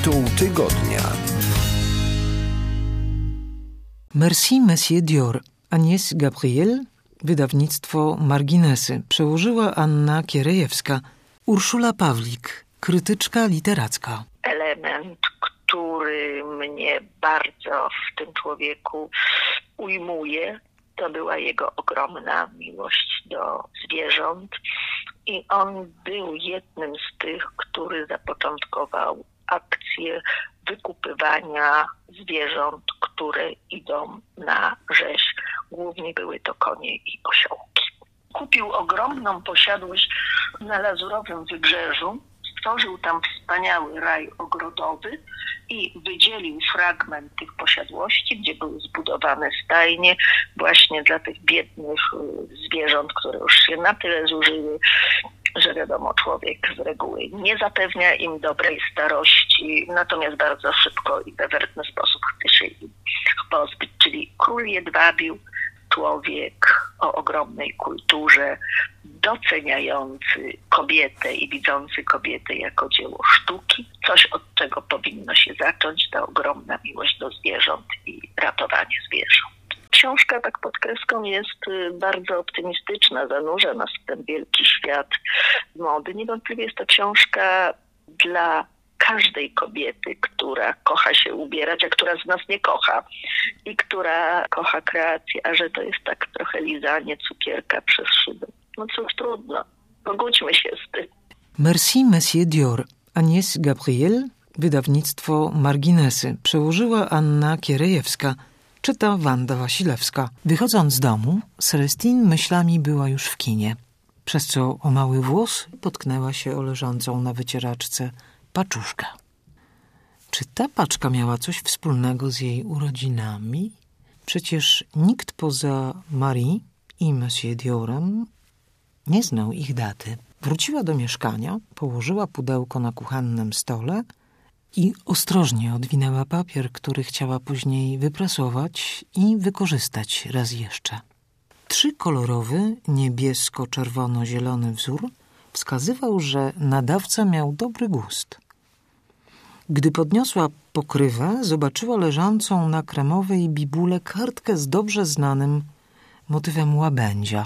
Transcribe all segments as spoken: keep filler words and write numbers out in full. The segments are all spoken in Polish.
Tytuł tygodnia. Merci, Monsieur Dior. Agnès Gabriel, wydawnictwo Marginesy. Przełożyła Anna Kierejewska. Urszula Pawlik, krytyczka literacka. Element, który mnie bardzo w tym człowieku ujmuje, to była jego ogromna miłość do zwierząt i on był jednym z tych, który zapoczątkował akcję wykupywania zwierząt, które idą na rzeź. Głównie były to konie i osiołki. Kupił ogromną posiadłość na Lazurowym Wybrzeżu, stworzył tam wspaniały raj ogrodowy i wydzielił fragment tych posiadłości, gdzie były zbudowane stajnie właśnie dla tych biednych zwierząt, które już się na tyle zużyły, że wiadomo, człowiek z reguły nie zapewnia im dobrej starości, natomiast bardzo szybko i we wertny sposób chce się im pozbyć. Czyli król jedwabiu, człowiek o ogromnej kulturze, doceniający kobietę i widzący kobietę jako dzieło sztuki. Coś, od czego powinno się zacząć, ta ogromna miłość do zwierząt i ratowanie zwierząt. Książka, tak pod kreską, jest bardzo optymistyczna, zanurza nas w ten wielki świat mody. Niewątpliwie jest to książka dla każdej kobiety, która kocha się ubierać, a która z nas nie kocha i która kocha kreację, a że to jest tak trochę lizanie cukierka przez szybę. No cóż, trudno. Pogódźmy się z tym. Merci, Monsieur Dior. Agnès Gabriel, wydawnictwo Marginesy. Przełożyła Anna Kierejewska. Czyta Wanda Wasilewska. Wychodząc z domu, Celestine myślami była już w kinie, przez co o mały włos potknęła się o leżącą na wycieraczce paczuszkę. Czy ta paczka miała coś wspólnego z jej urodzinami? Przecież nikt poza Marie i Monsieur Diorem nie znał ich daty. Wróciła do mieszkania, położyła pudełko na kuchennym stole i ostrożnie odwinęła papier, który chciała później wyprasować i wykorzystać raz jeszcze. Trzykolorowy, niebiesko-czerwono-zielony wzór wskazywał, że nadawca miał dobry gust. Gdy podniosła pokrywę, zobaczyła leżącą na kremowej bibule kartkę z dobrze znanym motywem łabędzia.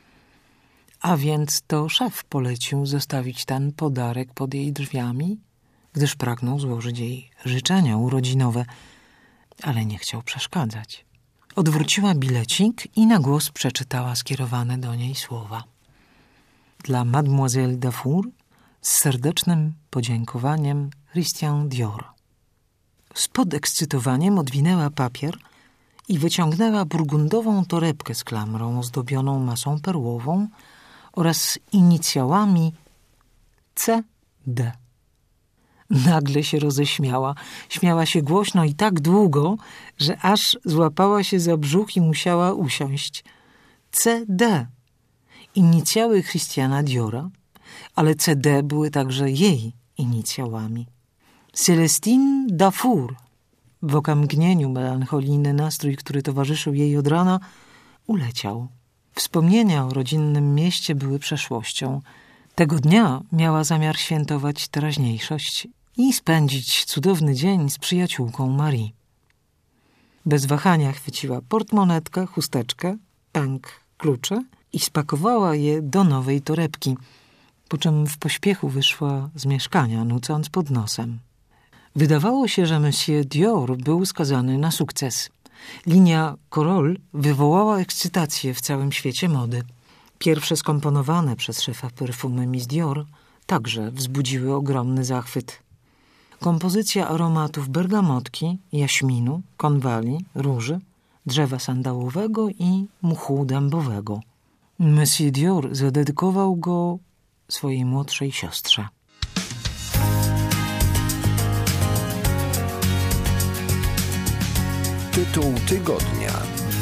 A więc to szef polecił zostawić ten podarek pod jej drzwiami, gdyż pragnął złożyć jej życzenia urodzinowe, ale nie chciał przeszkadzać. Odwróciła bilecik i na głos przeczytała skierowane do niej słowa. Dla Mademoiselle Dafour z serdecznym podziękowaniem Christian Dior. Z podekscytowaniem odwinęła papier i wyciągnęła burgundową torebkę z klamrą ozdobioną masą perłową oraz inicjałami C D. Nagle się roześmiała. Śmiała się głośno i tak długo, że aż złapała się za brzuch i musiała usiąść. C D. Inicjały Christiana Diora, ale C D były także jej inicjałami. Celestine Dafour. W okamgnieniu melancholijny nastrój, który towarzyszył jej od rana, uleciał. Wspomnienia o rodzinnym mieście były przeszłością. Tego dnia miała zamiar świętować teraźniejszość i spędzić cudowny dzień z przyjaciółką Marie. Bez wahania chwyciła portmonetkę, chusteczkę, pęk, klucze i spakowała je do nowej torebki, po czym w pośpiechu wyszła z mieszkania, nucąc pod nosem. Wydawało się, że Monsieur Dior był skazany na sukces. Linia Corol wywołała ekscytację w całym świecie mody. Pierwsze skomponowane przez szefa perfumy Miss Dior także wzbudziły ogromny zachwyt. Kompozycja aromatów bergamotki, jaśminu, konwali, róży, drzewa sandałowego i mchu dębowego. Monsieur Dior zadedykował go swojej młodszej siostrze. Tytuł tygodnia.